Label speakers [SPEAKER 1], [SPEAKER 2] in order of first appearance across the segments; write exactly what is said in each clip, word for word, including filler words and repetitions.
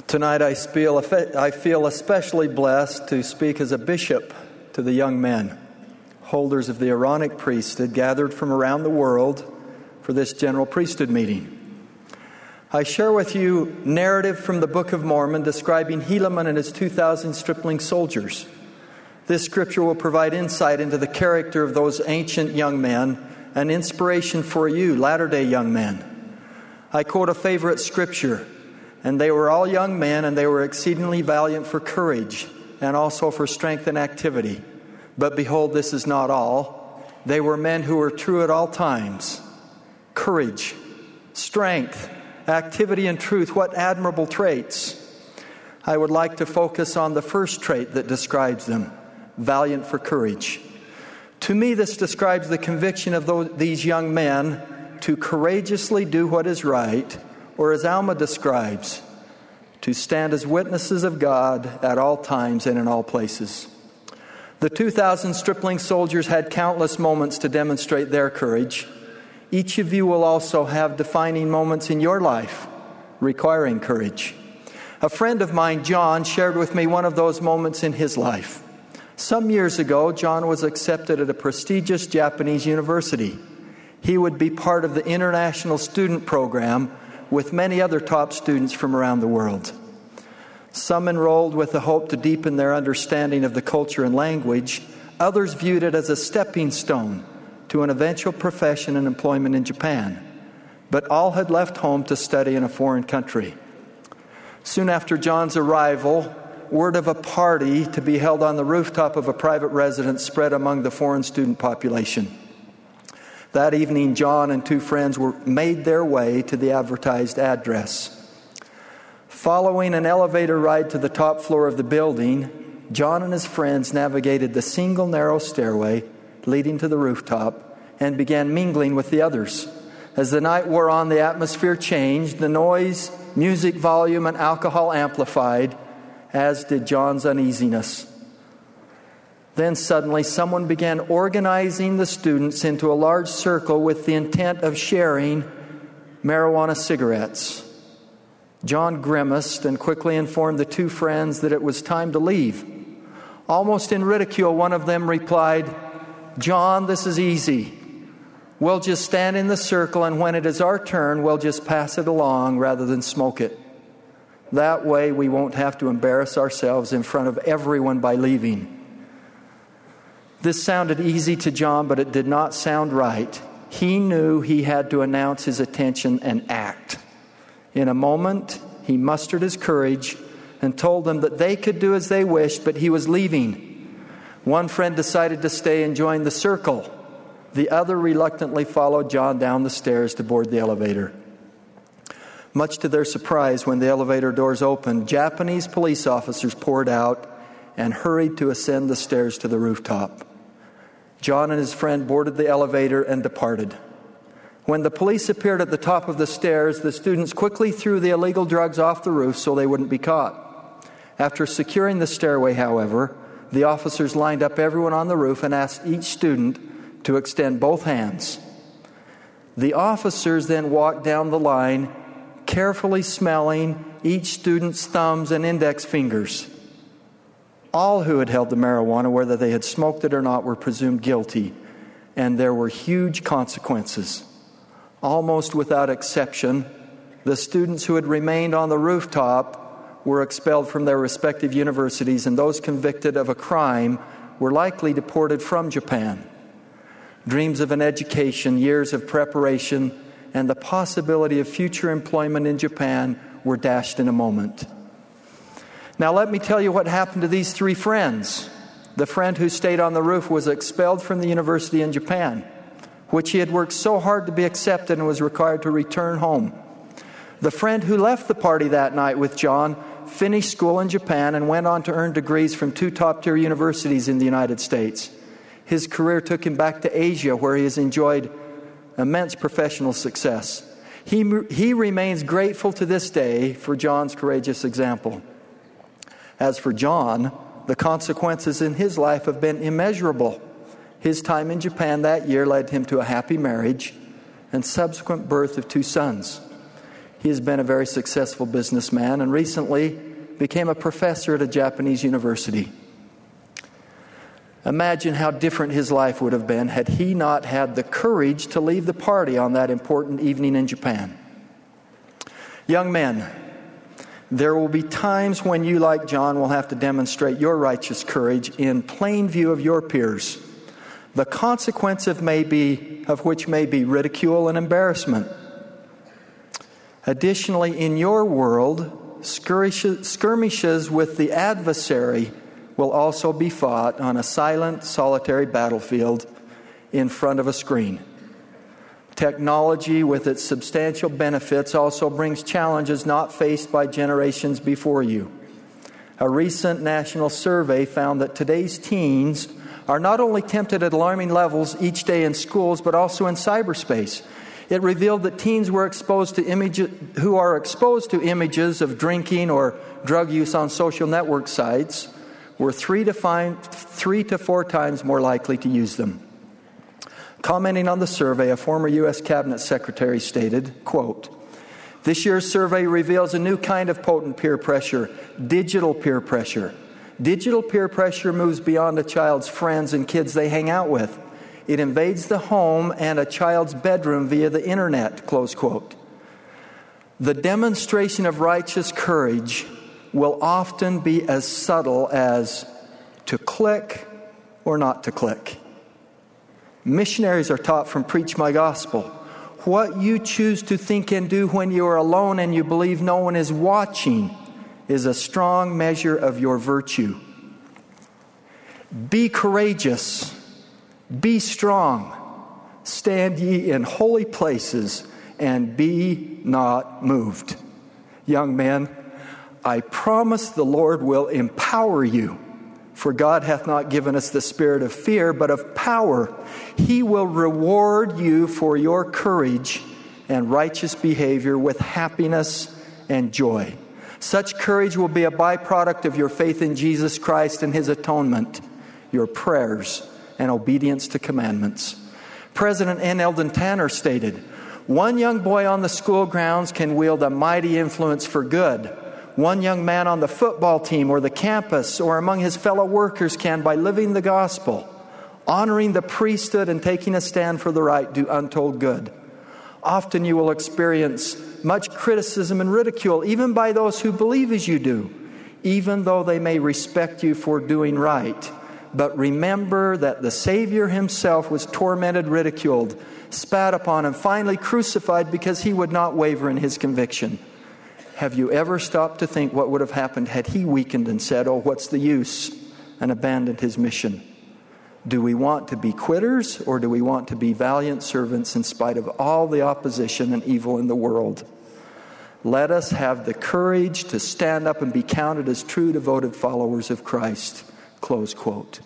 [SPEAKER 1] Tonight I feel, I feel especially blessed to speak as a bishop to the young men, holders of the Aaronic priesthood gathered from around the world for this general priesthood meeting. I share with you narrative from the Book of Mormon describing Helaman and his two thousand stripling soldiers. This scripture will provide insight into the character of those ancient young men and inspiration for you, latter-day young men. I quote a favorite scripture, and they were all young men, and they were exceedingly valiant for courage, and also for strength and activity. But behold, this is not all. They were men who were true at all times. Courage, strength, activity, and truth, what admirable traits. I would like to focus on the first trait that describes them, valiant for courage. To me, this describes the conviction of those, these young men to courageously do what is right, or as Alma describes, to stand as witnesses of God at all times and in all places. The two thousand stripling soldiers had countless moments to demonstrate their courage. Each of you will also have defining moments in your life requiring courage. A friend of mine, John, shared with me one of those moments in his life. Some years ago, John was accepted at a prestigious Japanese university. He would be part of the international student program with many other top students from around the world. Some enrolled with the hope to deepen their understanding of the culture and language. Others viewed it as a stepping stone to an eventual profession and employment in Japan. But all had left home to study in a foreign country. Soon after John's arrival, word of a party to be held on the rooftop of a private residence spread among the foreign student population. That evening, John and two friends were made their way to the advertised address. Following an elevator ride to the top floor of the building, John and his friends navigated the single narrow stairway leading to the rooftop and began mingling with the others. As the night wore on, the atmosphere changed, the noise, music volume, and alcohol amplified, as did John's uneasiness. Then suddenly someone began organizing the students into a large circle with the intent of sharing marijuana cigarettes. John grimaced and quickly informed the two friends that it was time to leave. Almost in ridicule, one of them replied, "John, this is easy. We'll just stand in the circle, and when it is our turn, we'll just pass it along rather than smoke it. That way we won't have to embarrass ourselves in front of everyone by leaving." This sounded easy to John, but it did not sound right. He knew he had to announce his intention and act. In a moment, he mustered his courage and told them that they could do as they wished, but he was leaving. One friend decided to stay and join the circle. The other reluctantly followed John down the stairs to board the elevator. Much to their surprise, when the elevator doors opened, Japanese police officers poured out and hurried to ascend the stairs to the rooftop. John and his friend boarded the elevator and departed. When the police appeared at the top of the stairs, the students quickly threw the illegal drugs off the roof so they wouldn't be caught. After securing the stairway, however, the officers lined up everyone on the roof and asked each student to extend both hands. The officers then walked down the line, carefully smelling each student's thumbs and index fingers. All who had held the marijuana, whether they had smoked it or not, were presumed guilty, and there were huge consequences. Almost without exception, the students who had remained on the rooftop were expelled from their respective universities, and those convicted of a crime were likely deported from Japan. Dreams of an education, years of preparation, and the possibility of future employment in Japan were dashed in a moment. Now let me tell you what happened to these three friends. The friend who stayed on the roof was expelled from the university in Japan, which he had worked so hard to be accepted, and was required to return home. The friend who left the party that night with John finished school in Japan and went on to earn degrees from two top-tier universities in the United States. His career took him back to Asia, where he has enjoyed immense professional success. He, he remains grateful to this day for John's courageous example. As for John, the consequences in his life have been immeasurable. His time in Japan that year led him to a happy marriage and subsequent birth of two sons. He has been a very successful businessman and recently became a professor at a Japanese university. Imagine how different his life would have been had he not had the courage to leave the party on that important evening in Japan. Young men, there will be times when you, like John, will have to demonstrate your righteous courage in plain view of your peers. The consequence of, may be, of which may be ridicule and embarrassment. Additionally, in your world, skirmishes with the adversary will also be fought on a silent, solitary battlefield in front of a screen. Technology, with its substantial benefits, also brings challenges not faced by generations before you. A recent national survey found that today's teens are not only tempted at alarming levels each day in schools, but also in cyberspace. It revealed that teens were exposed to images, who are exposed to images of drinking or drug use on social network sites were three to five, three to four times more likely to use them. Commenting on the survey, a former U S Cabinet Secretary stated, quote, "This year's survey reveals a new kind of potent peer pressure, digital peer pressure. Digital peer pressure moves beyond a child's friends and kids they hang out with. It invades the home and a child's bedroom via the internet," close quote. The demonstration of righteous courage will often be as subtle as to click or not to click. Missionaries are taught from Preach My Gospel. What you choose to think and do when you are alone and you believe no one is watching is a strong measure of your virtue. Be courageous. Be strong. Stand ye in holy places and be not moved. Young men, I promise the Lord will empower you. For God hath not given us the spirit of fear, but of power. He will reward you for your courage and righteous behavior with happiness and joy. Such courage will be a byproduct of your faith in Jesus Christ and His atonement, your prayers, and obedience to commandments. President N. Eldon Tanner stated, "One young boy on the school grounds can wield a mighty influence for good. One young man on the football team or the campus or among his fellow workers can, by living the gospel, honoring the priesthood and taking a stand for the right, do untold good. Often you will experience much criticism and ridicule, even by those who believe as you do, even though they may respect you for doing right. But remember that the Savior Himself was tormented, ridiculed, spat upon, and finally crucified because He would not waver in His conviction. Have you ever stopped to think what would have happened had He weakened and said, 'Oh, what's the use?' and abandoned His mission? Do we want to be quitters, or do we want to be valiant servants in spite of all the opposition and evil in the world? Let us have the courage to stand up and be counted as true, devoted followers of Christ." Close quote.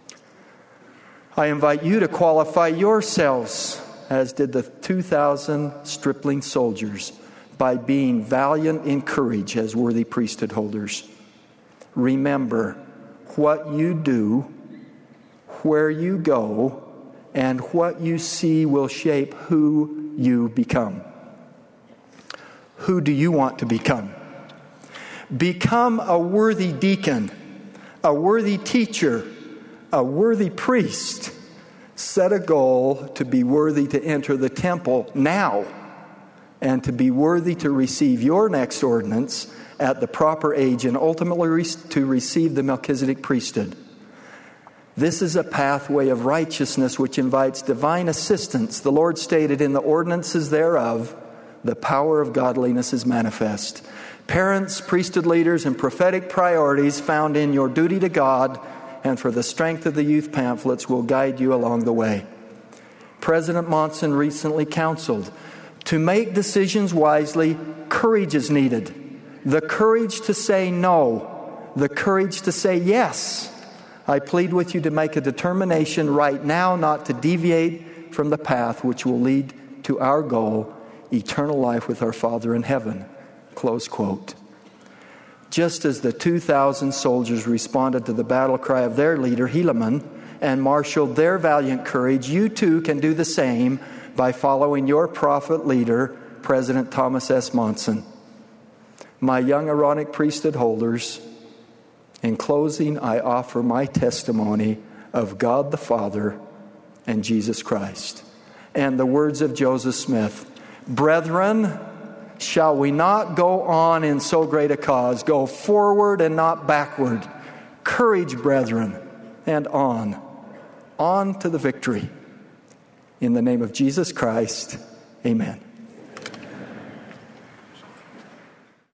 [SPEAKER 1] I invite you to qualify yourselves, as did the two thousand stripling soldiers, by being valiant in courage as worthy priesthood holders. Remember, what you do, where you go, and what you see will shape who you become. Who do you want to become? Become a worthy deacon, a worthy teacher, a worthy priest. Set a goal to be worthy to enter the temple now, and to be worthy to receive your next ordinance at the proper age, and ultimately to receive the Melchizedek priesthood. This is a pathway of righteousness which invites divine assistance. The Lord stated, "In the ordinances thereof, the power of godliness is manifest." Parents, priesthood leaders, and prophetic priorities found in your duty to God and for the strength of the youth pamphlets will guide you along the way. President Monson recently counseled, to make decisions wisely, courage is needed. The courage to say no. The courage to say yes. I plead with you to make a determination right now not to deviate from the path which will lead to our goal, eternal life with our Father in heaven. Close quote. Just as the two thousand soldiers responded to the battle cry of their leader, Helaman, and marshaled their valiant courage, you too can do the same by following your prophet leader, President Thomas S. Monson. My young Aaronic priesthood holders, in closing, I offer my testimony of God the Father and Jesus Christ. And the words of Joseph Smith, brethren, shall we not go on in so great a cause? Go forward and not backward. Courage, brethren, and on. On to the victory. In the name of Jesus Christ, amen.